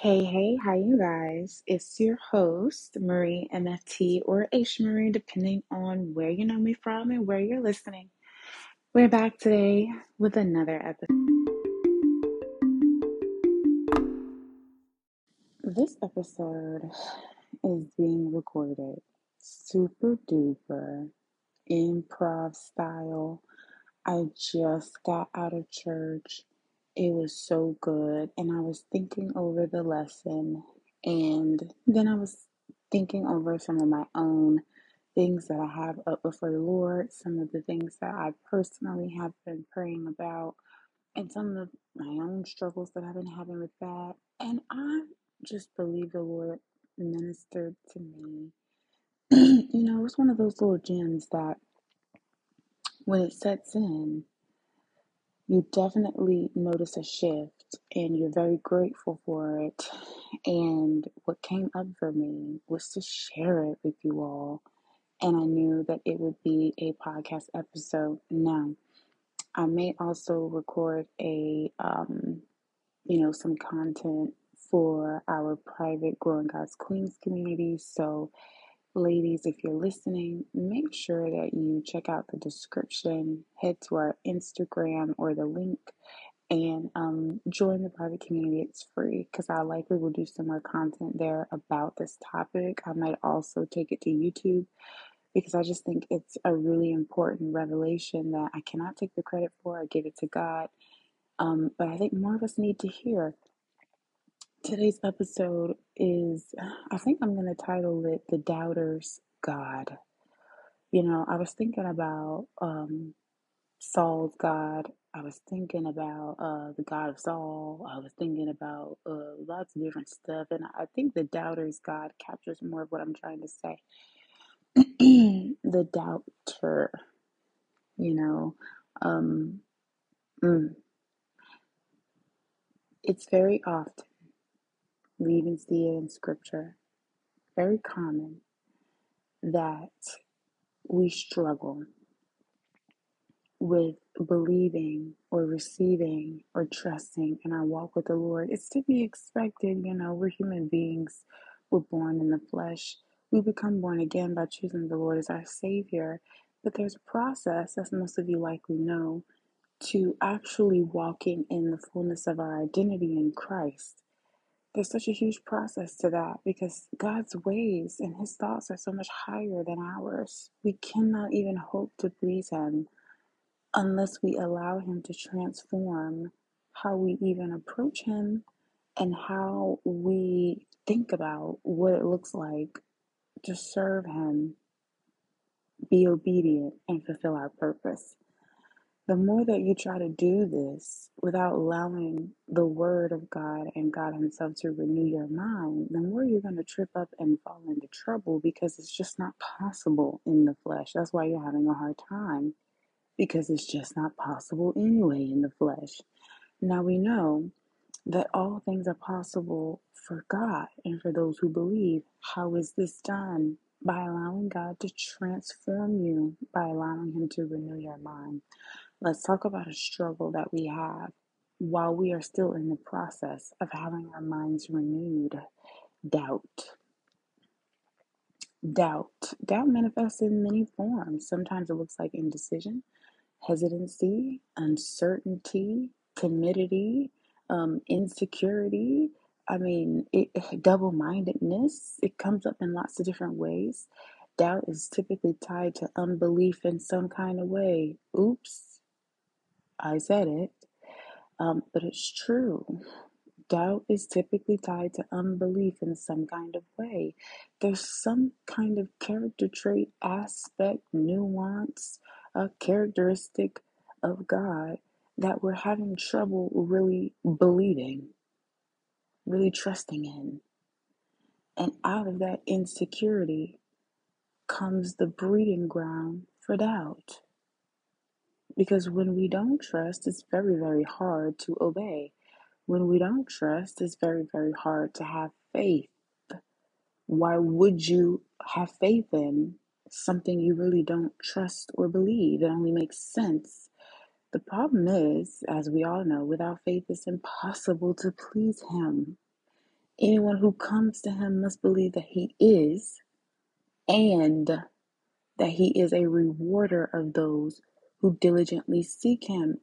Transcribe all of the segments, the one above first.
Hey, how you guys? It's your host, Marie MFT or H Marie, depending on where you know me from and where you're listening. We're back today with another episode. This episode is being recorded super duper improv style. I just got out of church. It was so good. And I was thinking over the lesson. And then I was thinking over some of my own things that I have up before the Lord, some of the things that I personally have been praying about, and some of my own struggles that I've been having with that. And I just believe the Lord ministered to me. It's one of those little gems that when it sets in, you definitely notice a shift and you're very grateful for it. And what came up for me was to share it with you all. And I knew that it would be a podcast episode. Now, I may also record some content for our private Growing God's Queens community. So ladies, if you're listening, make sure that you check out the description, head to our Instagram or the link, and join the private community. It's free because I likely will do some more content there about this topic. I might also take it to YouTube because I just think it's a really important revelation that I cannot take the credit for. I give it to God. But I think more of us need to hear. Today's episode is, I think I'm going to title it The Doubter's God. I was thinking about Saul's God. I was thinking about the God of Saul. I was thinking about lots of different stuff. And I think the doubter's God captures more of what I'm trying to say. The doubter, you know. Um, mm, it's very often, we even see it in scripture, very common that we struggle with believing or receiving or trusting in our walk with the Lord. It's to be expected, we're human beings. We're born in the flesh. We become born again by choosing the Lord as our Savior. But there's a process, as most of you likely know, to actually walking in the fullness of our identity in Christ. There's such a huge process to that because God's ways and His thoughts are so much higher than ours. We cannot even hope to please Him unless we allow Him to transform how we even approach Him and how we think about what it looks like to serve Him, be obedient, and fulfill our purpose. The more that you try to do this without allowing the Word of God and God Himself to renew your mind, the more you're going to trip up and fall into trouble because it's just not possible in the flesh. That's why you're having a hard time, because it's just not possible anyway in the flesh. Now we know that all things are possible for God and for those who believe. How is this done? By allowing God to transform you, by allowing Him to renew your mind. Let's talk about a struggle that we have while we are still in the process of having our minds renewed. Doubt. Doubt manifests in many forms. Sometimes it looks like indecision, hesitancy, uncertainty, timidity, insecurity. Double-mindedness. It comes up in lots of different ways. Doubt is typically tied to unbelief in some kind of way. Oops, I said it. But it's true. Doubt is typically tied to unbelief in some kind of way. There's some kind of character trait, aspect, nuance, a characteristic of God that we're having trouble really believing, really trusting in. And out of that insecurity comes the breeding ground for doubt. Because when we don't trust, it's very, very hard to obey. When we don't trust, it's very, very hard to have faith. Why would you have faith in something you really don't trust or believe? It only makes sense. The problem is, as we all know, without faith, it's impossible to please Him. Anyone who comes to him must believe that he is, and that he is a rewarder of those who diligently seek him.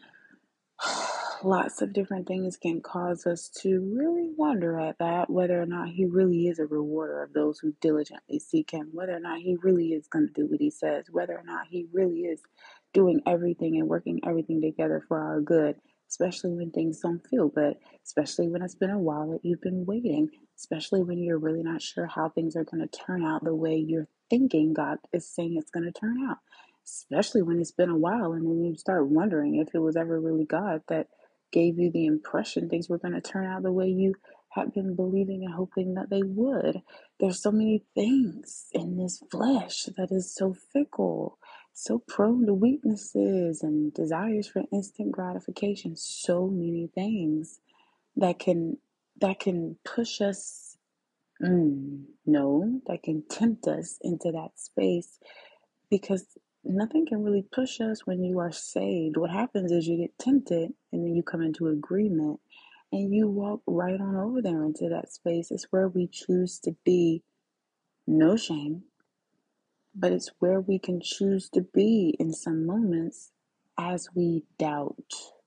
Lots of different things can cause us to really wonder at that, whether or not he really is a rewarder of those who diligently seek him, whether or not he really is going to do what he says, whether or not he really is doing everything and working everything together for our good, especially when things don't feel good, especially when it's been a while that you've been waiting, especially when you're really not sure how things are going to turn out the way you're thinking God is saying it's going to turn out. Especially when it's been a while and then you start wondering if it was ever really God that gave you the impression things were going to turn out the way you had been believing and hoping that they would. There's so many things in this flesh that is so fickle, so prone to weaknesses and desires for instant gratification. So many things that can push us. No, that can tempt us into that space, because nothing can really push us when you are saved. What happens is you get tempted and then you come into agreement and you walk right on over there into that space. It's where we choose to be. No shame, but it's where we can choose to be in some moments as we doubt.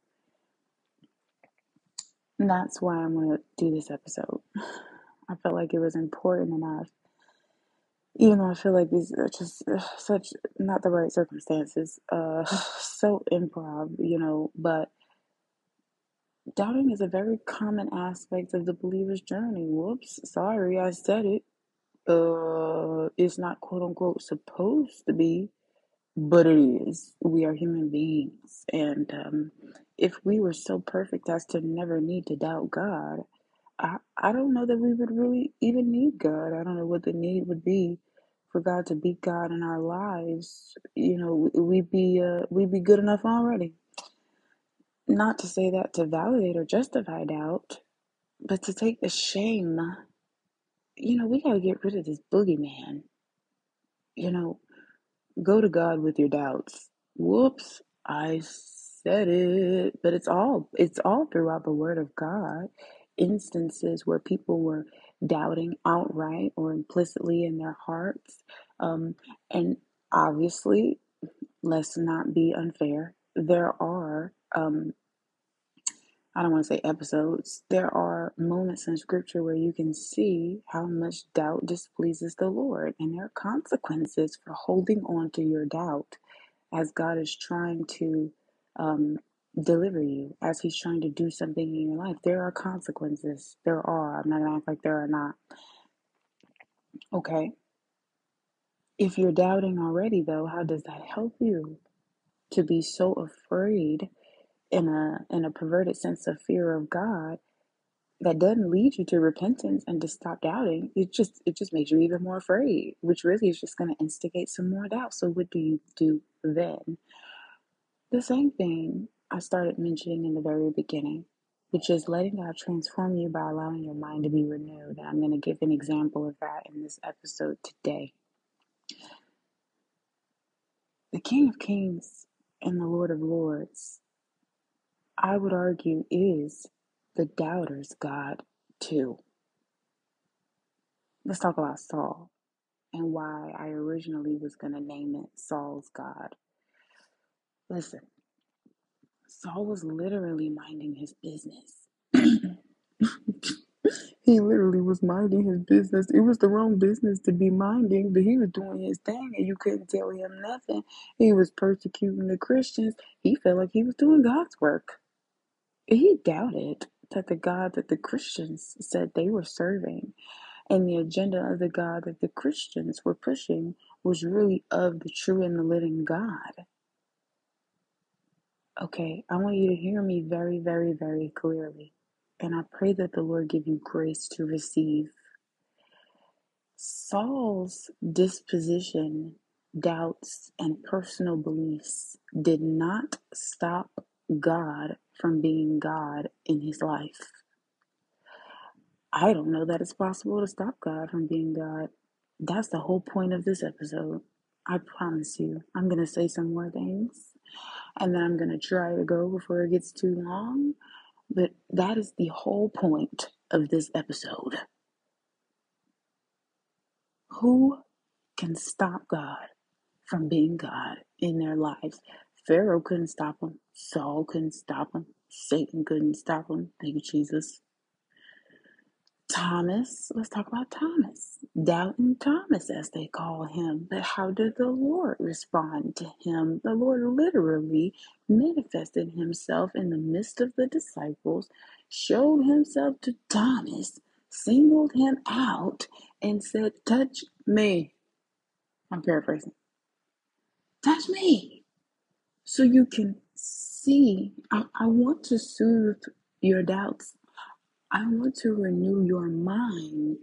And that's why I'm going to do this episode. I felt like it was important enough, even though I feel like these are just such not the right circumstances, so improv, but doubting is a very common aspect of the believer's journey. Whoops, sorry, I said it. It's not quote unquote supposed to be, but it is. We are human beings, and if we were so perfect as to never need to doubt God, I don't know that we would really even need God. I don't know what the need would be for God to be God in our lives. We'd be good enough already. Not to say that to validate or justify doubt, but to take the shame. We got to get rid of this boogeyman. You know, go to God with your doubts. Whoops, I said it. But it's all throughout the Word of God. Instances where people were doubting outright or implicitly in their hearts. And obviously, let's not be unfair. There are I don't want to say episodes. There are moments in scripture where you can see how much doubt displeases the Lord, and there are consequences for holding on to your doubt as God is trying to um, deliver you, as He's trying to do something in your life. There are consequences. There are. I'm not going to act like there are not. Okay. If you're doubting already, though, how does that help you to be so afraid in a perverted sense of fear of God that doesn't lead you to repentance and to stop doubting? It just makes you even more afraid, which really is just going to instigate some more doubt. So what do you do then? The same thing I started mentioning in the very beginning, which is letting God transform you by allowing your mind to be renewed. And I'm going to give an example of that in this episode today. The King of Kings and the Lord of Lords, I would argue, is the doubter's God too. Let's talk about Saul and why I originally was going to name it Saul's God. Listen, Saul was literally minding his business. He literally was minding his business. It was the wrong business to be minding, but he was doing his thing and you couldn't tell him nothing. He was persecuting the Christians. He felt like he was doing God's work. He doubted that the God that the Christians said they were serving and the agenda of the God that the Christians were pushing was really of the true and the living God. Okay, I want you to hear me very, very, very clearly. And I pray that the Lord give you grace to receive. Saul's disposition, doubts, and personal beliefs did not stop God from being God in his life. I don't know that it's possible to stop God from being God. That's the whole point of this episode. I promise you. I'm going to say some more things and then I'm going to try to go before it gets too long. But that is the whole point. of this episode. Who can stop God from being God in their lives? Pharaoh couldn't stop him. Saul couldn't stop him. Satan couldn't stop him. Thank you, Jesus. Thomas, let's talk about Thomas. Doubting Thomas, as they call him. But how did the Lord respond to him? The Lord literally manifested himself in the midst of the disciples, showed himself to Thomas, singled him out, and said, "Touch me." I'm paraphrasing. Touch me. So you can see. I want to soothe your doubts. I want to renew your mind.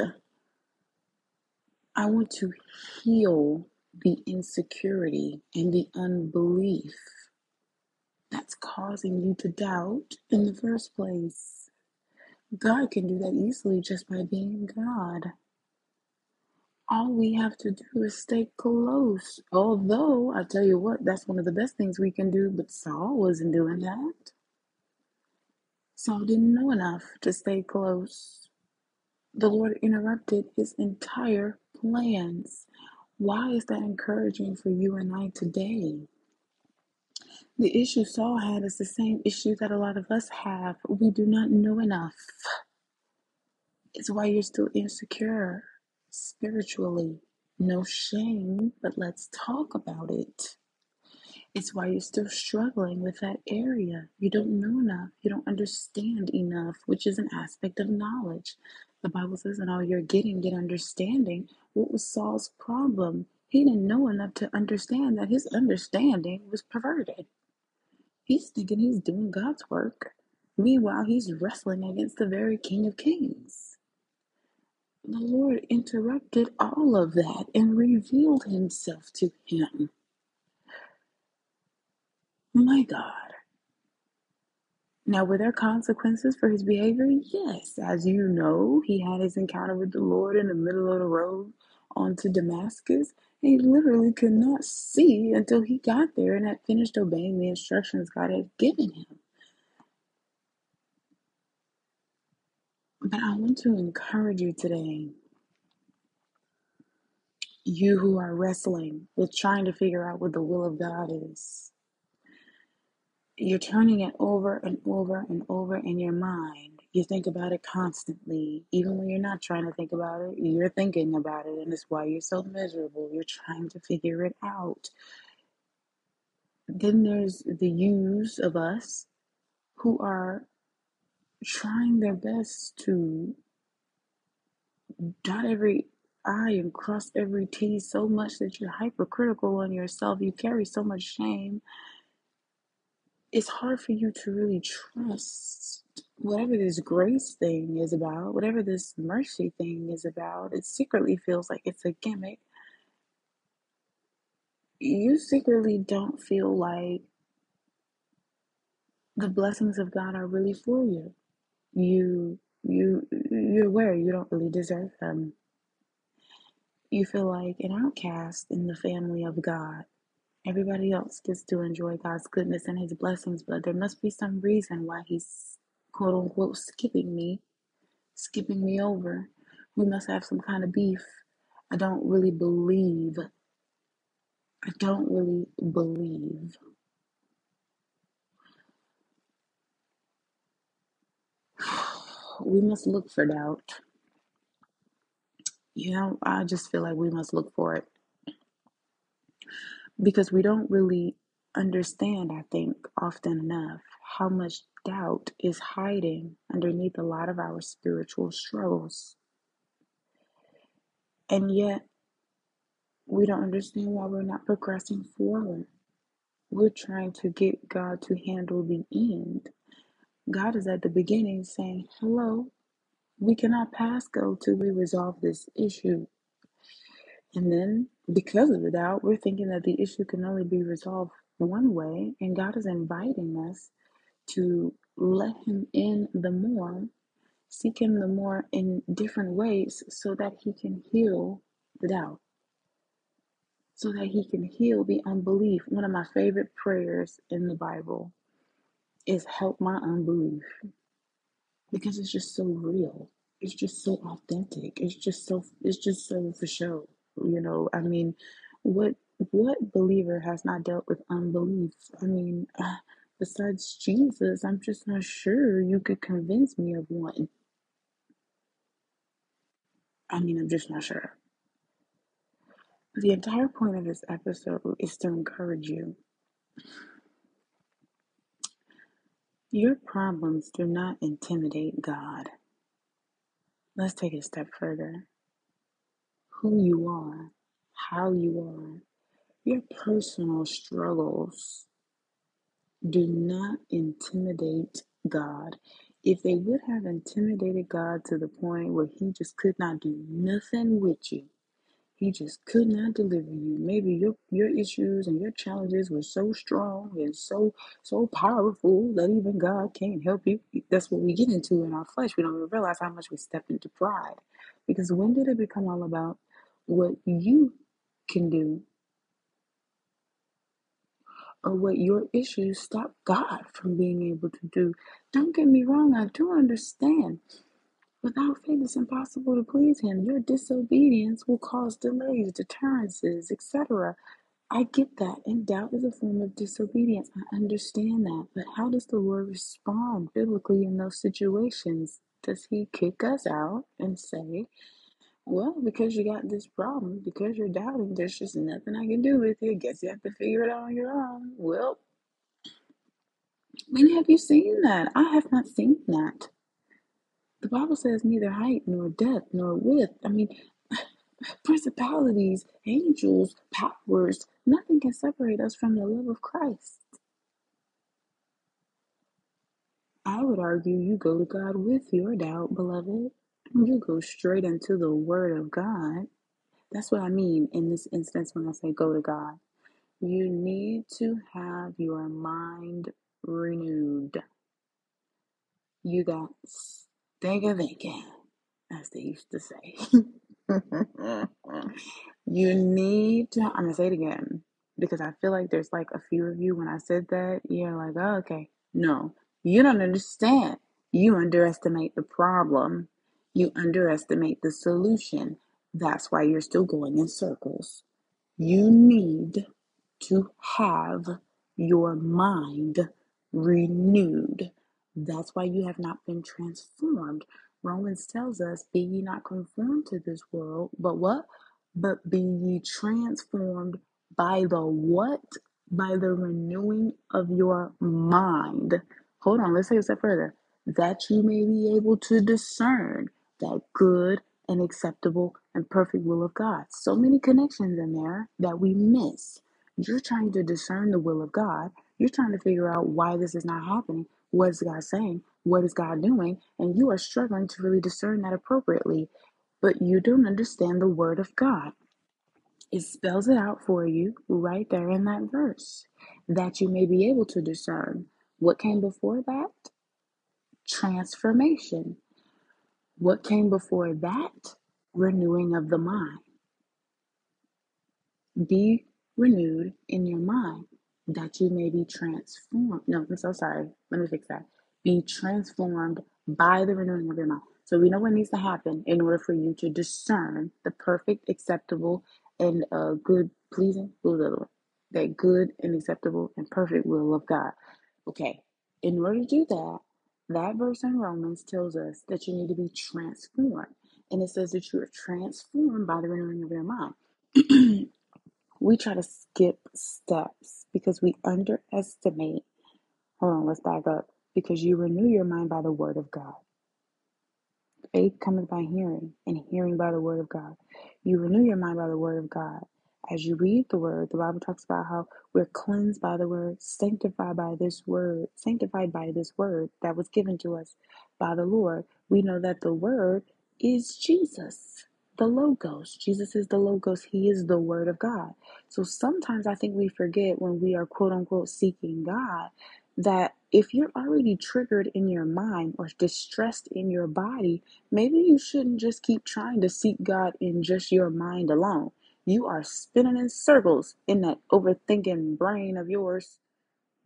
I want to heal the insecurity and the unbelief that's causing you to doubt in the first place. God can do that easily just by being God. All we have to do is stay close. Although, I tell you what, that's one of the best things we can do, but Saul wasn't doing that. Saul didn't know enough to stay close. The Lord interrupted his entire plans. Why is that encouraging for you and I today? The issue Saul had is the same issue that a lot of us have. We do not know enough. It's why you're still insecure spiritually. No shame, but let's talk about it. It's why you're still struggling with that area. You don't know enough. You don't understand enough, which is an aspect of knowledge. The Bible says, in all you're getting, get understanding. What was Saul's problem? He didn't know enough to understand that his understanding was perverted. He's thinking he's doing God's work. Meanwhile, he's wrestling against the very King of Kings. The Lord interrupted all of that and revealed himself to him. My God. Now, were there consequences for his behavior? Yes. As you know, he had his encounter with the Lord in the middle of the road onto Damascus. And he literally could not see until he got there and had finished obeying the instructions God had given him. But I want to encourage you today, you who are wrestling with trying to figure out what the will of God is. You're turning it over and over and over in your mind. You think about it constantly. Even when you're not trying to think about it, you're thinking about it, and it's why you're so miserable. You're trying to figure it out. Then there's the yous of us who are trying their best to dot every I and cross every T so much that you're hypercritical on yourself. You carry so much shame. It's hard for you to really trust whatever this grace thing is about, whatever this mercy thing is about. It secretly feels like it's a gimmick. You secretly don't feel like the blessings of God are really for you. You're aware you don't really deserve them. You feel like an outcast in the family of God. Everybody else gets to enjoy God's goodness and his blessings, but there must be some reason why he's quote unquote skipping me over. We must have some kind of beef. I don't really believe. I don't really believe. We must look for doubt. I just feel like we must look for it because we don't really understand, I think, often enough how much doubt is hiding underneath a lot of our spiritual struggles. And yet, we don't understand why we're not progressing forward. We're trying to get God to handle the end. God is at the beginning saying, hello, we cannot pass go till we resolve this issue. And then, because of the doubt, we're thinking that the issue can only be resolved one way. And God is inviting us to let Him in the more, seek Him the more in different ways so that He can heal the doubt, so that He can heal the unbelief. One of my favorite prayers in the Bible is help my unbelief. because it's just so real. It's just so authentic. It's just so for show. I mean, what what believer has not dealt with unbelief? I mean, besides Jesus, I'm just not sure you could convince me of one. I mean, I'm just not sure. The entire point of this episode is to encourage you. Your problems do not intimidate God. Let's take it a step further. Who you are, how you are, your personal struggles do not intimidate God. If they would have intimidated God to the point where He just could not do nothing with you, He just could not deliver you. Maybe your issues and your challenges were so strong and so powerful that even God can't help you. That's what we get into in our flesh. We don't even realize how much we step into pride. Because when did it become all about what you can do or what your issues stop God from being able to do? Don't get me wrong, I do understand. Without faith, it's impossible to please Him. Your disobedience will cause delays, deterrences, etc. I get that, and doubt is a form of disobedience. I understand that. But how does the Lord respond biblically in those situations? Does He kick us out and say, well, because you got this problem, because you're doubting, there's just nothing I can do with you. Guess you have to figure it out on your own. Well, when have you seen that? I have not seen that. The Bible says neither height nor depth nor width. I mean, principalities, angels, powers, nothing can separate us from the love of Christ. I would argue you go to God with your doubt, beloved. You go straight into the Word of God. That's what I mean in this instance when I say go to God. You need to have your mind renewed. You got thinking, as they used to say. You need to, I'm going to say it again because I feel like there's like a few of you when I said that, you're like, oh, okay. No, you don't understand. You underestimate the problem, you underestimate the solution. That's why you're still going in circles. You need to have your mind renewed. That's why you have not been transformed. Romans tells us, be ye not conformed to this world, but what? But be ye transformed by the what? By the renewing of your mind. Hold on, let's take a step further. That you may be able to discern that good and acceptable and perfect will of God. So many connections in there that we miss. You're trying to discern the will of God. You're trying to figure out why this is not happening. What is God saying? What is God doing? And you are struggling to really discern that appropriately. But you don't understand the word of God. It spells it out for you right there in that verse that you may be able to discern. What came before that? Transformation. What came before that? Renewing of the mind. Be renewed in your mind that you may be transformed. No, I'm so sorry. Let me fix that. Be transformed by the renewing of your mind. So we know what needs to happen in order for you to discern the perfect, acceptable, and good, pleasing will of the Lord. That good and acceptable and perfect will of God. Okay. In order to do that, that verse in Romans tells us that you need to be transformed. And it says that you are transformed by the renewing of your mind. We try to skip steps because we underestimate. Hold on, let's back up. Because you renew your mind by the word of God. Faith cometh by hearing, and hearing by the word of God. You renew your mind by the word of God. As you read the word, the Bible talks about how we're cleansed by the word, sanctified by this word that was given to us by the Lord. We know that the word is Jesus, the Logos. Jesus is the Logos. He is the word of God. So sometimes I think we forget when we are quote unquote seeking God that if you're already triggered in your mind or distressed in your body, maybe you shouldn't just keep trying to seek God in just your mind alone. You are spinning in circles in that overthinking brain of yours.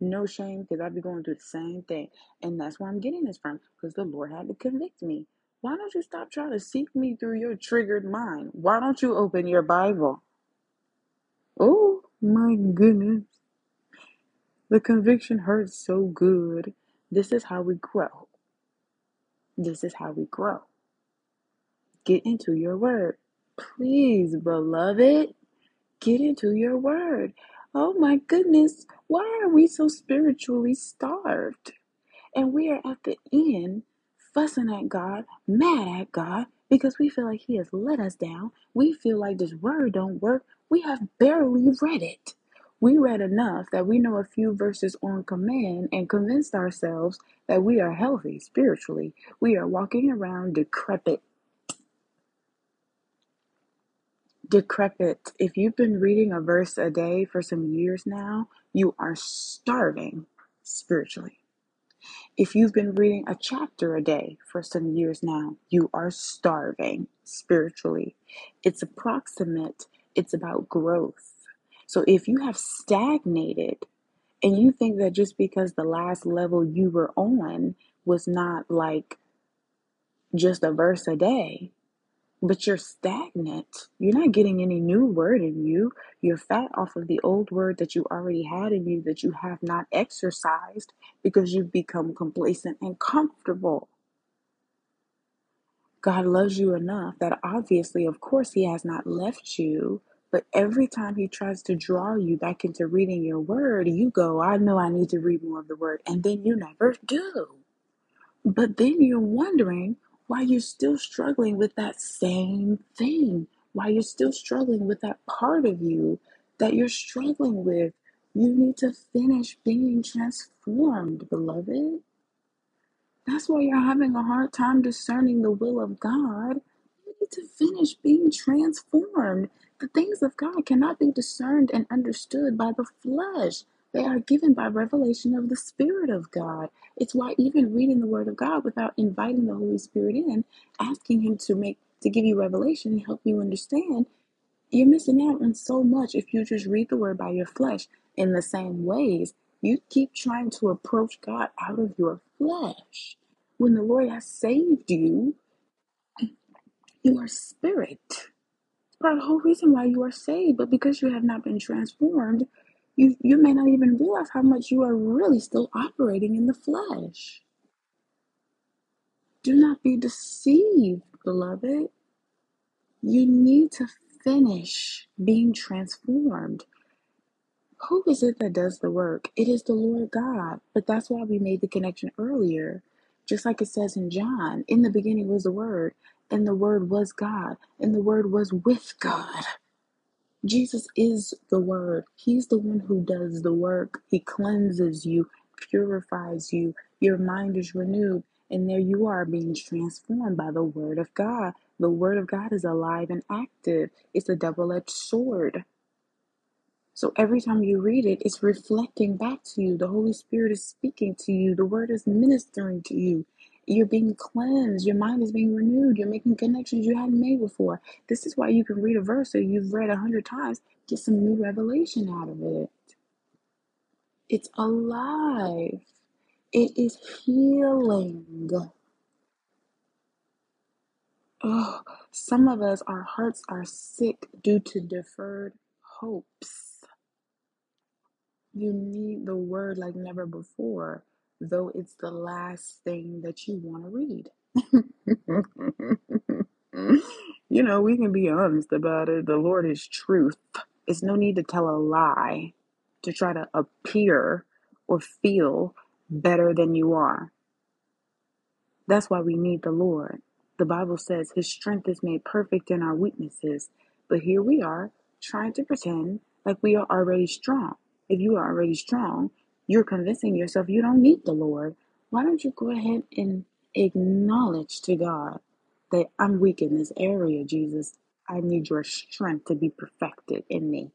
No shame, because I be going through the same thing. And that's where I'm getting this from, because the Lord had to convict me. Why don't you stop trying to seek me through your triggered mind? Why don't you open your Bible? Oh my goodness. The conviction hurts so good. This is how we grow. This is how we grow. Get into your word. Please, beloved, get into your word. Oh my goodness. Why are we so spiritually starved? And we are at the end fussing at God, mad at God, because we feel like He has let us down. We feel like this word don't work. We have barely read it. We read enough that we know a few verses on command and convinced ourselves that we are healthy spiritually. We are walking around decrepit. Decrepit. If you've been reading a verse a day for some years now, you are starving spiritually. If you've been reading a chapter a day for some years now, you are starving spiritually. It's approximate, it's about growth. So if you have stagnated and you think that just because the last level you were on was not like just a verse a day, but you're stagnant. You're not getting any new word in you. You're fat off of the old word that you already had in you that you have not exercised because you've become complacent and comfortable. God loves you enough that obviously, of course, He has not left you. But every time He tries to draw you back into reading your word, you go, I know I need to read more of the word. And then you never do. But then you're wondering why you're still struggling with that same thing, why you're still struggling with that part of you that you're struggling with. You need to finish being transformed, beloved. That's why you're having a hard time discerning the will of God. You need to finish being transformed. The things of God cannot be discerned and understood by the flesh. They are given by revelation of the Spirit of God. It's why even reading the Word of God without inviting the Holy Spirit in, asking Him to give you revelation and help you understand, you're missing out on so much if you just read the Word by your flesh in the same ways. You keep trying to approach God out of your flesh. When the Lord has saved you, you are spirit. It's part of the whole reason why you are saved. But because you have not been transformed, you may not even realize how much you are really still operating in the flesh. Do not be deceived, beloved. You need to finish being transformed. Who is it that does the work? It is the Lord God. But that's why we made the connection earlier. Just like it says in John, in the beginning was the Word, and the Word was God, and the Word was with God. Jesus is the Word. He's the one who does the work. He cleanses you, purifies you. Your mind is renewed, and there you are being transformed by the Word of God. The Word of God is alive and active. It's a double-edged sword. So every time you read it, it's reflecting back to you. The Holy Spirit is speaking to you. The Word is ministering to you. You're being cleansed. Your mind is being renewed. You're making connections you hadn't made before. This is why you can read a verse that you've read 100 times, get some new revelation out of it. It's alive. It is healing. Oh, some of us, our hearts are sick due to deferred hopes. You need the word like never before, though it's the last thing that you want to read. We can be honest about it. The Lord is truth. It's no need to tell a lie to try to appear or feel better than you are. That's why we need the Lord. The Bible says His strength is made perfect in our weaknesses. But here we are trying to pretend like we are already strong. If you are already strong, you're convincing yourself you don't need the Lord. Why don't you go ahead and acknowledge to God that I'm weak in this area, Jesus? I need your strength to be perfected in me.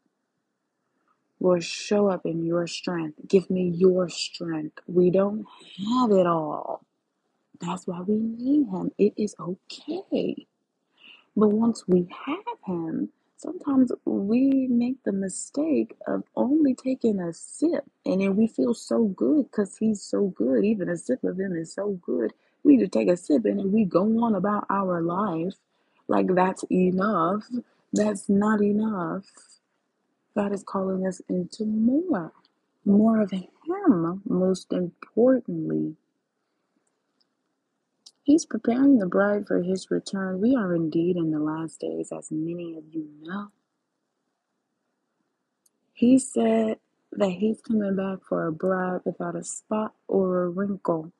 Lord, show up in your strength. Give me your strength. We don't have it all. That's why we need Him. It is okay. But once we have Him, Sometimes we make the mistake of only taking a sip and then we feel so good because he's so good. Even a sip of him is so good. We just take a sip and then we go on about our life like that's enough. That's not enough. God is calling us into more of him, most importantly. He's preparing the bride for his return. We are indeed in the last days, as many of you know. He said that he's coming back for a bride without a spot or a wrinkle.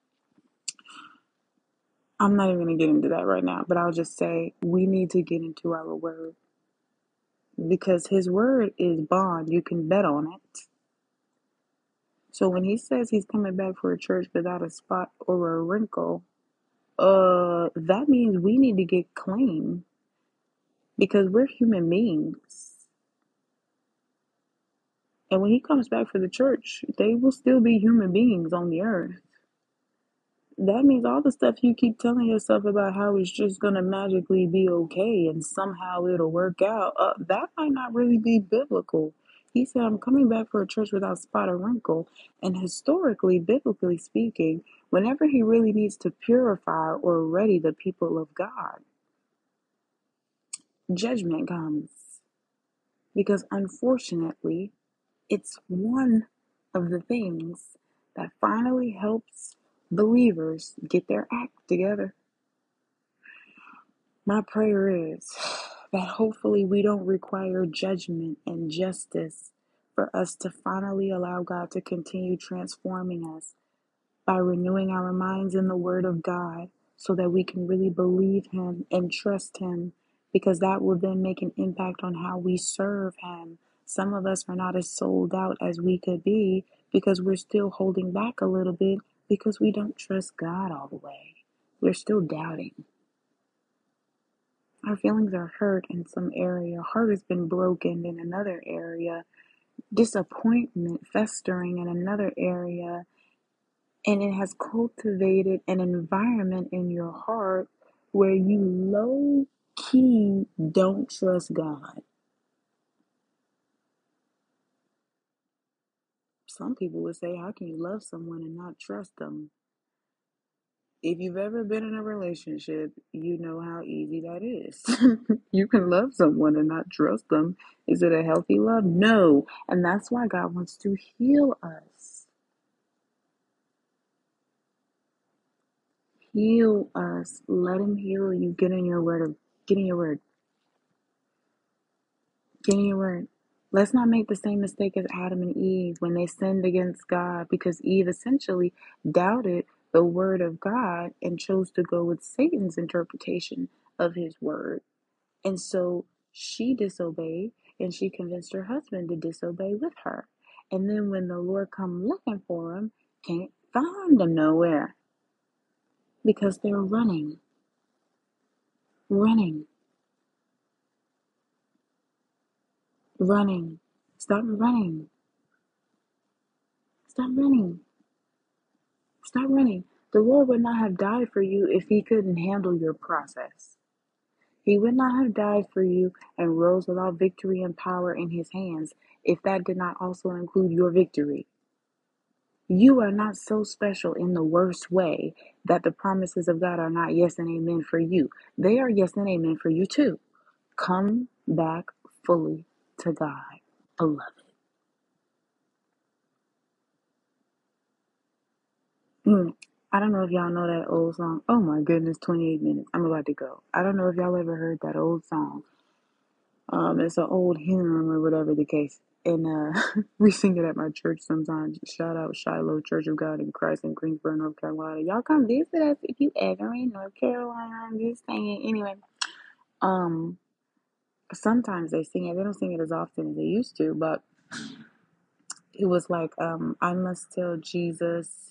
I'm not even going to get into that right now, but I'll just say we need to get into our word because his word is bond. You can bet on it. So when he says he's coming back for a church without a spot or a wrinkle, that means we need to get clean because we're human beings. And when he comes back for the church, they will still be human beings on the earth. That means all the stuff you keep telling yourself about how it's just going to magically be okay and somehow it'll work out, that might not really be biblical. He said, I'm coming back for a church without spot or wrinkle. And historically, biblically speaking, whenever he really needs to purify or ready the people of God, judgment comes. Because unfortunately, it's one of the things that finally helps believers get their act together. My prayer is that hopefully we don't require judgment and justice for us to finally allow God to continue transforming us by renewing our minds in the Word of God so that we can really believe Him and trust Him, because that will then make an impact on how we serve Him. Some of us are not as sold out as we could be because we're still holding back a little bit because we don't trust God all the way. We're still doubting. Our feelings are hurt in some area. Heart has been broken in another area. Disappointment festering in another area. And it has cultivated an environment in your heart where you low key don't trust God. Some people would say, how can you love someone and not trust them? If you've ever been in a relationship, you know how easy that is. You can love someone and not trust them. Is it a healthy love? No. And that's why God wants to heal us. Heal us. Let him heal you. Get in your word. Get in your word. Get in your word. Let's not make the same mistake as Adam and Eve when they sinned against God, because Eve essentially doubted the word of God and chose to go with Satan's interpretation of his word. And so she disobeyed and she convinced her husband to disobey with her. And then when the Lord come looking for him, can't find them nowhere because they're running, running, running. Stop running. Stop running. Stop running. The Lord would not have died for you if he couldn't handle your process. He would not have died for you and rose without victory and power in his hands if that did not also include your victory. You are not so special in the worst way that the promises of God are not yes and amen for you. They are yes and amen for you too. Come back fully to God, beloved. I don't know if y'all know that old song. Oh my goodness, 28 minutes. I'm about to go. I don't know if y'all ever heard that old song. It's an old hymn or whatever the case. And we sing it at my church sometimes. Shout out Shiloh Church of God in Christ in Greensboro, North Carolina. Y'all come visit us if you ever in North Carolina. I'm just saying. Anyway, um, sometimes they sing it. They don't sing it as often as they used to, but it was like, I must tell Jesus,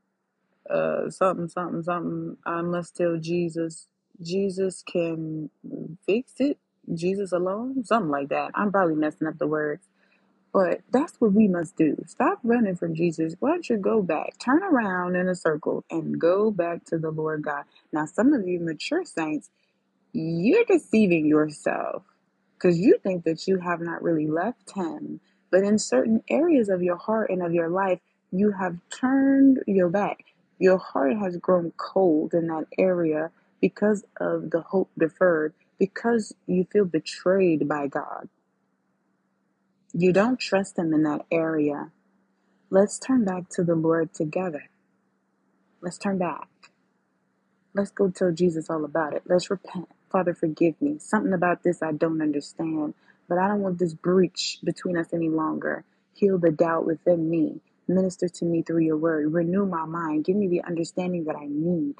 something. I must tell Jesus. Jesus can fix it. Jesus alone, something like that. I'm probably messing up the words. But that's what we must do. Stop running from Jesus. Why don't you go back? Turn around in a circle and go back to the Lord God. Now, some of you mature saints, you're deceiving yourself. because you think that you have not really left him. But in certain areas of your heart and of your life, you have turned your back. Your heart has grown cold in that area because of the hope deferred, because you feel betrayed by God. You don't trust him in that area. Let's turn back to the Lord together. Let's turn back. Let's go tell Jesus all about it. Let's repent. Father, forgive me. Something about this I don't understand, but I don't want this breach between us any longer. Heal the doubt within me. Minister to me through your word. Renew my mind. Give me the understanding that I need.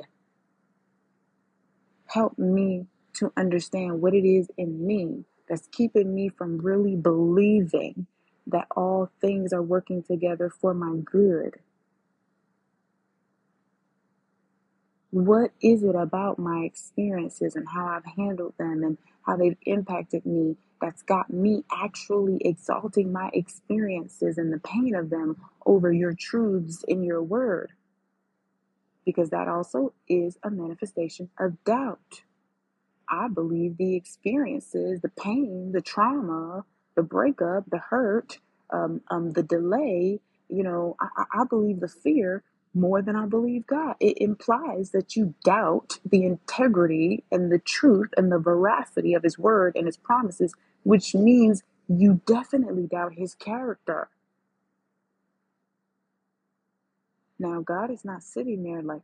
Help me to understand what it is in me that's keeping me from really believing that all things are working together for my good. What is it about my experiences and how I've handled them and how they've impacted me that's got me actually exalting my experiences and the pain of them over your truths in your word? Because that also is a manifestation of doubt. I believe the experiences, the pain, the trauma, the breakup, the hurt, the delay, I believe the fear more than I believe God. It implies that you doubt the integrity and the truth and the veracity of his word and his promises, which means you definitely doubt his character. Now, God is not sitting there like,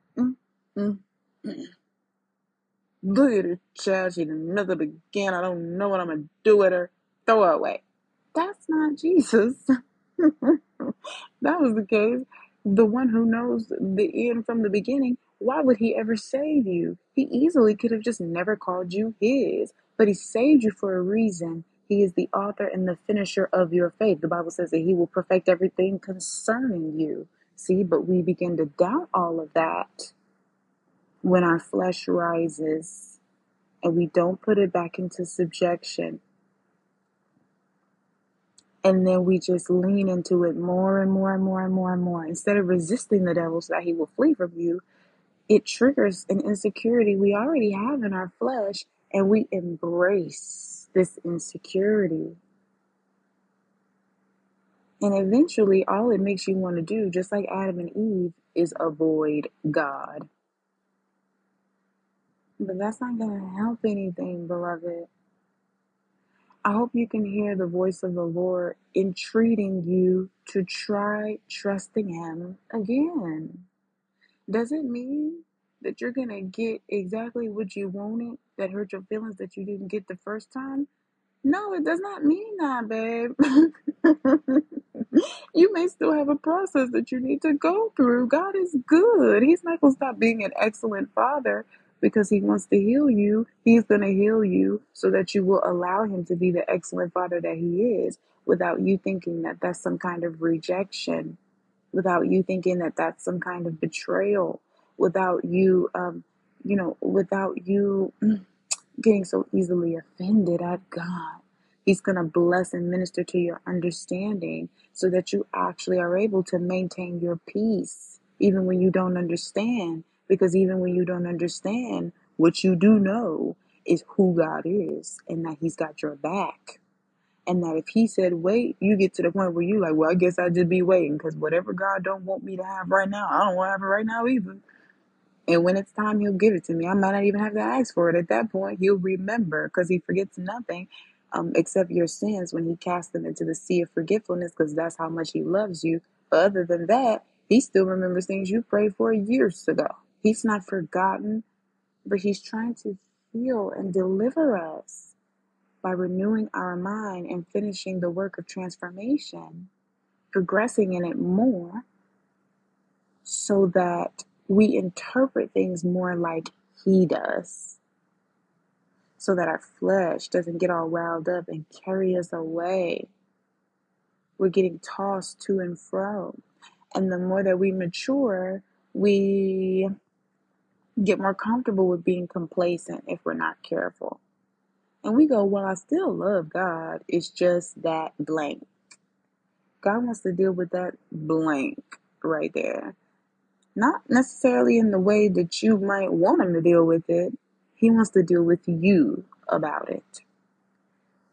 look at her, child. She done messed again. I don't know what I'm going to do with her. Throw her away. That's not Jesus. That was the case. The one who knows the end from the beginning, why would he ever save you? He easily could have just never called you his, but he saved you for a reason. He is the author and the finisher of your faith. The Bible says that he will perfect everything concerning you. See, but we begin to doubt all of that when our flesh rises and we don't put it back into subjection. And then we just lean into it more and more and more and more and more. Instead of resisting the devil so that he will flee from you, it triggers an insecurity we already have in our flesh, and we embrace this insecurity. And eventually, all it makes you want to do, just like Adam and Eve, is avoid God. But that's not going to help anything, beloved. I hope you can hear the voice of the Lord entreating you to try trusting him again. Does it mean that you're going to get exactly what you wanted that hurt your feelings that you didn't get the first time? No, it does not mean that, babe. You may still have a process that you need to go through. God is good. He's not going to stop being an excellent father because he wants to heal you. He's going to heal you so that you will allow him to be the excellent father that he is without you thinking that that's some kind of rejection, without you thinking that that's some kind of betrayal, without you, without you getting so easily offended at God. He's going to bless and minister to your understanding so that you actually are able to maintain your peace, even when you don't understand. Because even when you don't understand, what you do know is who God is and that he's got your back. And that if he said wait, you get to the point where you like, well, I guess I'll just be waiting because whatever God don't want me to have right now, I don't want to have it right now either. And when it's time, he'll give it to me. I might not even have to ask for it at that point. He'll remember because he forgets nothing except your sins when he casts them into the sea of forgetfulness because that's how much he loves you. But other than that, he still remembers things you prayed for years ago. He's not forgotten, but he's trying to heal and deliver us by renewing our mind and finishing the work of transformation, progressing in it more so that we interpret things more like he does, so that our flesh doesn't get all riled up and carry us away. We're getting tossed to and fro. And the more that we mature, we get more comfortable with being complacent if we're not careful. And we go, well, I still love God. It's just that blank. God wants to deal with that blank right there. Not necessarily in the way that you might want him to deal with it. He wants to deal with you about it.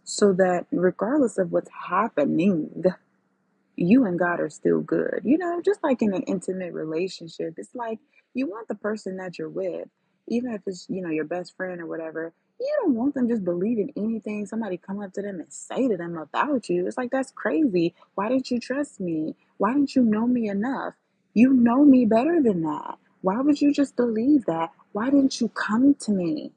so that regardless of what's happening, you and God are still good. Just like in an intimate relationship, it's like you want the person that you're with, even if it's, your best friend or whatever, you don't want them just believing anything somebody come up to them and say to them about you. It's like, that's crazy. Why didn't you trust me? Why didn't you know me enough? You know me better than that. Why would you just believe that? Why didn't you come to me?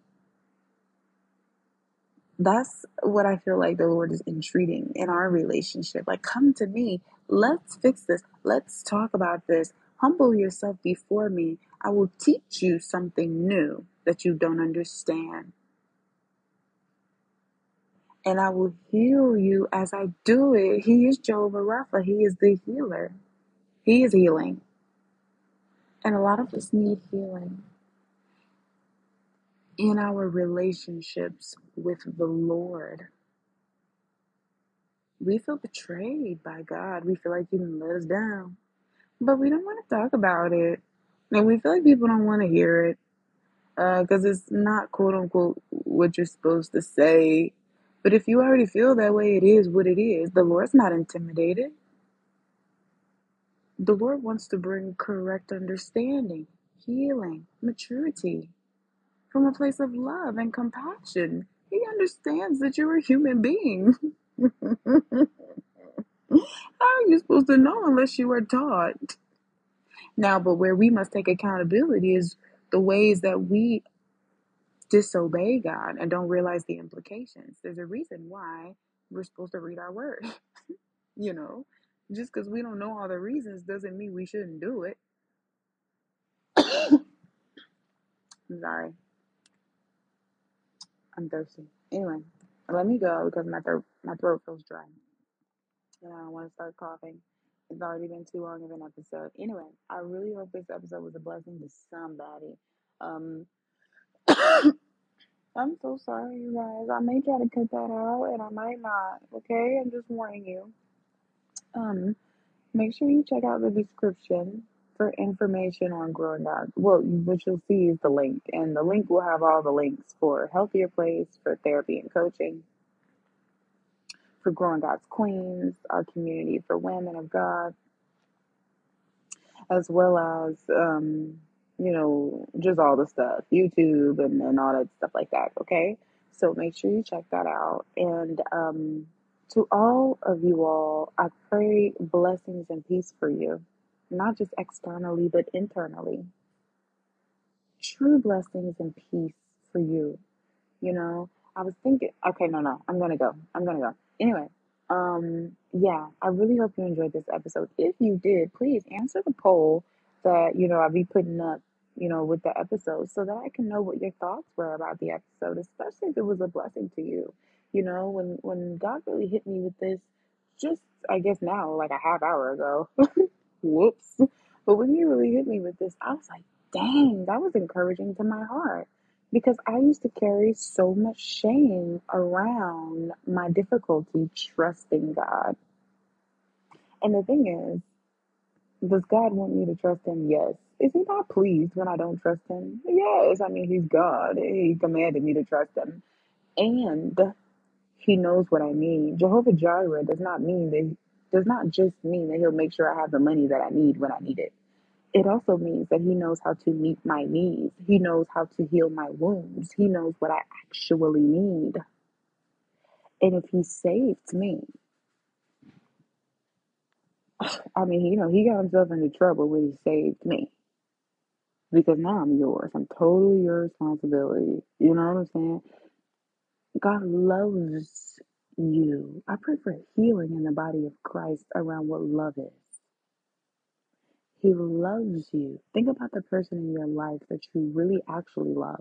That's what I feel like the Lord is entreating in our relationship. Like, come to me. Let's fix this. Let's talk about this. Humble yourself before me. I will teach you something new that you don't understand. And I will heal you as I do it. He is Jehovah Rapha. He is the healer. He is healing. And a lot of us need healing in our relationships with the Lord. We feel betrayed by God. We feel like He let us down. But we don't want to talk about it. And we feel like people don't want to hear it because it's not quote unquote what you're supposed to say. But if you already feel that way, it is what it is. The Lord's not intimidated. The Lord wants to bring correct understanding, healing, maturity from a place of love and compassion. He understands that you're a human being. How are you supposed to know unless you are taught? Now, but where we must take accountability is the ways that we disobey God and don't realize the implications. There's a reason why we're supposed to read our word. you know, just because we don't know all the reasons doesn't mean we shouldn't do it. I'm sorry, I'm thirsty. Anyway, let me go because my throat feels dry and I don't want to start coughing. It's already been too long of an episode. Anyway, I really hope this episode was a blessing to somebody. Um, I'm so sorry, you guys. I may try to cut that out, and I might not. Okay, I'm just warning you. Um, Make sure you check out the description for information on Growing God. Well, what you'll see is the link, and the link will have all the links for Healthier Place, for therapy and coaching, for Growing God's Queens, our community for women of God, as well as just all the stuff, YouTube and all that stuff like that. Okay, so make sure you check that out. And to all of you all, I pray blessings and peace for you, not just externally but internally. True blessings and peace for you. I was thinking, okay, no, I'm gonna go. Anyway, yeah, I really hope you enjoyed this episode. If you did, please answer the poll that, I'll be putting up, with the episode so that I can know what your thoughts were about the episode, especially if it was a blessing to you. When God really hit me with this, just, I guess now, like a half hour ago, whoops. But when he really hit me with this, I was like, dang, that was encouraging to my heart because I used to carry so much shame around my difficulty trusting God. And the thing is, does God want me to trust Him? Yes. Is He not pleased when I don't trust Him? Yes. I mean, He's God. He commanded me to trust Him. And He knows what I need. Jehovah Jireh does not just mean that He'll make sure I have the money that I need when I need it. It also means that He knows how to meet my needs. He knows how to heal my wounds. He knows what I actually need. And if He saved me, I mean, He got Himself into trouble when He saved me because now I'm yours. I'm totally your responsibility. You know what I'm saying? God loves you. I pray for healing in the body of Christ around what love is. He loves you. Think about the person in your life that you really actually love.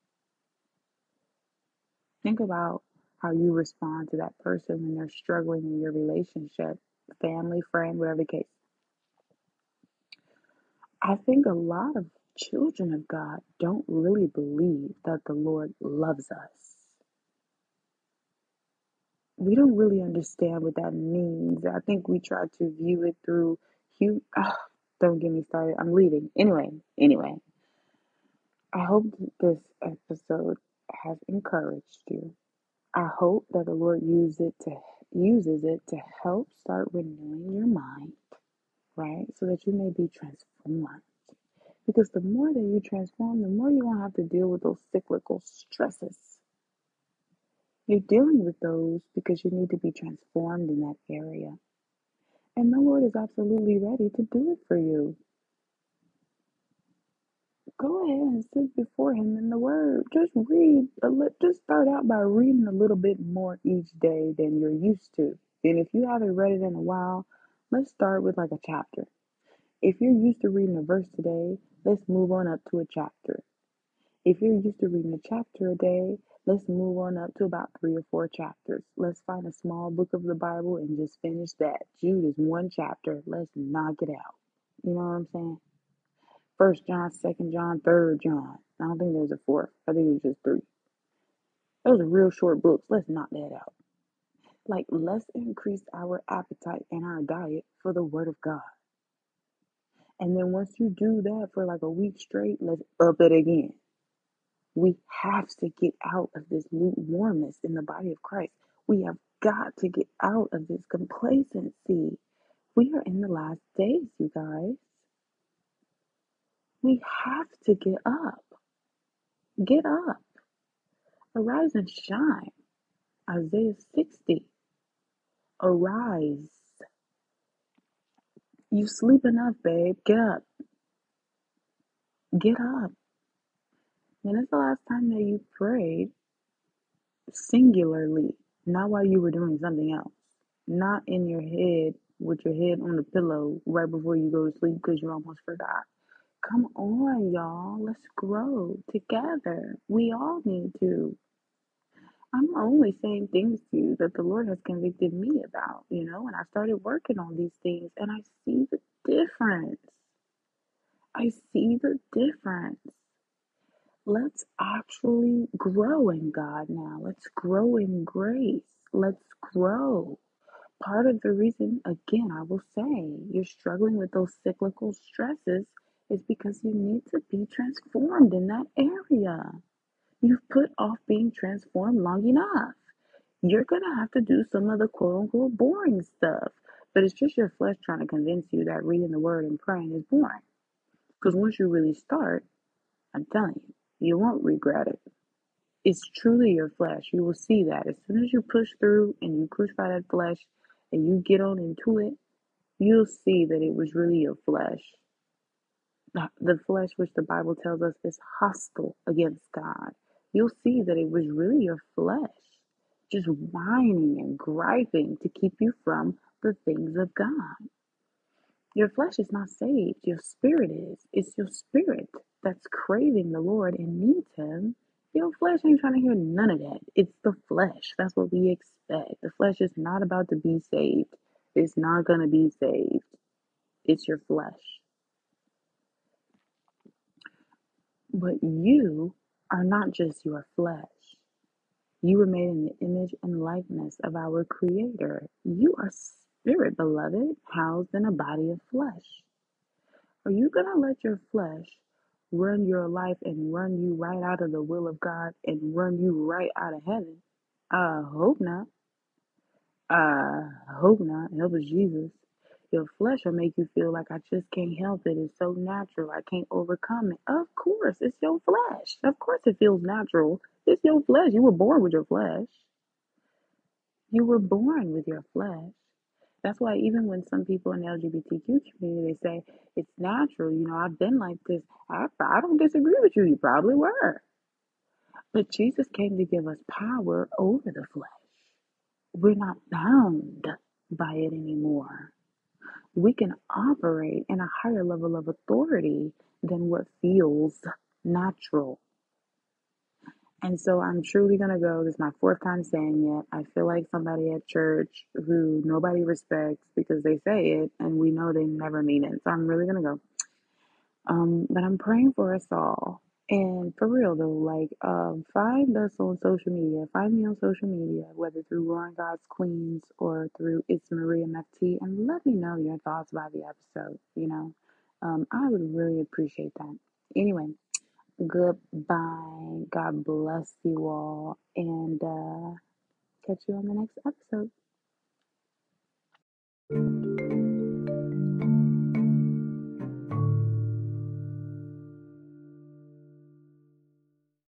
Think about how you respond to that person when they're struggling in your relationship, family, friend, whatever the case. I think a lot of children of God don't really believe that the Lord loves us. We don't really understand what that means. I think we try to view it through don't get me started. I'm leaving. Anyway, I hope this episode has encouraged you. I hope that the Lord uses it to help start renewing your mind, right? So that you may be transformed. Because the more that you transform, the more you won't have to deal with those cyclical stresses. You're dealing with those because you need to be transformed in that area. And the Lord is absolutely ready to do it for you. Go ahead and sit before Him in the Word. Just start out by reading a little bit more each day than you're used to. And if you haven't read it in a while, let's start with like a chapter. If you're used to reading a verse today, let's move on up to a chapter. If you're used to reading a chapter a day, let's move on up to about 3 or 4 chapters. Let's find a small book of the Bible and just finish that. Jude is one chapter. Let's knock it out. You know what I'm saying? First John, Second John, Third John. I don't think there's a fourth. I think it was just three. Those are real short books. Let's knock that out. Like, let's increase our appetite and our diet for the Word of God. And then once you do that for like a week straight, let's up it again. We have to get out of this lukewarmness in the body of Christ. We have got to get out of this complacency. We are in the last days, you guys. We have to get up. Get up. Arise and shine. Isaiah 60. Arise. You sleep enough, babe. Get up. Get up. When is the last time that you prayed singularly? Not while you were doing something else. Not in your head with your head on the pillow right before you go to sleep because you almost forgot. Come on, y'all. Let's grow together. We all need to. I'm only saying things to you that the Lord has convicted me about, and I started working on these things and I see the difference. I see the difference. Let's actually grow in God now. Let's grow in grace. Let's grow. Part of the reason, again, I will say, you're struggling with those cyclical stresses is because you need to be transformed in that area. You've put off being transformed long enough. You're going to have to do some of the quote unquote boring stuff, but it's just your flesh trying to convince you that reading the word and praying is boring. Because once you really start, I'm telling you, you won't regret it. It's truly your flesh. You will see that as soon as you push through and you crucify that flesh and you get on into it, you'll see that it was really your flesh. The flesh, which the Bible tells us is hostile against God. You'll see that it was really your flesh just whining and griping to keep you from the things of God. Your flesh is not saved. Your spirit is. It's your spirit that's craving the Lord and needs Him. Your flesh ain't trying to hear none of that. It's the flesh. That's what we expect. The flesh is not about to be saved. It's not going to be saved. It's your flesh. But you are not just your flesh. You were made in the image and likeness of our Creator. You are spirit, beloved, housed in a body of flesh. Are you going to let your flesh run your life and run you right out of the will of God and run you right out of heaven? I hope not. I hope not. Help us, Jesus. Your flesh will make you feel like I just can't help it. It's so natural. I can't overcome it. Of course, it's your flesh. Of course, it feels natural. It's your flesh. You were born with your flesh. You were born with your flesh. That's why even when some people in the LGBTQ community, they say it's natural, I've been like this. I don't disagree with you. You probably were. But Jesus came to give us power over the flesh. We're not bound by it anymore. We can operate in a higher level of authority than what feels natural. And so I'm truly going to go. This is my fourth time saying it. I feel like somebody at church who nobody respects because they say it and we know they never mean it. So I'm really going to go. But I'm praying for us all. And for real though, find us on social media. Find me on social media, whether through Roaring God's Queens or through It's Maria MFT, and let me know your thoughts about the episode. I would really appreciate that. Anyway, goodbye. God bless you all. And Catch you on the next episode.